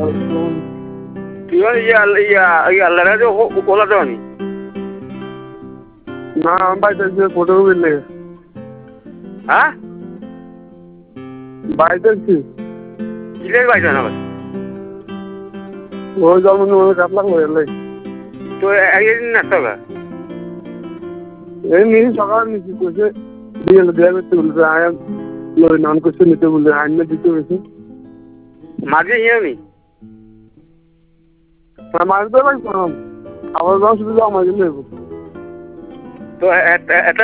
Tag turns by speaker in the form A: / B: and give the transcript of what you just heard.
A: তুই আল্লাহ রাজে ওলা দেওয়ানি
B: না আমি বাড়িতে ফটো বিলে
A: হ্যাঁ
B: বাড়িতে
A: কিলের বাইছে না
B: ওই জন্ম কাটলাম এলে
A: তো একদিন না তো
B: এই নিয়ে সকালে নিচে করছে দিয়ে দেওয়া করতে বলছে আয়াম নন করছে নিতে বলছে আইন দিতে হয়েছে
A: মাঝে হিয়ামি
B: মাছ দেওয়া লাগছে আমার যখন সুবিধা আমার জন্য
A: তো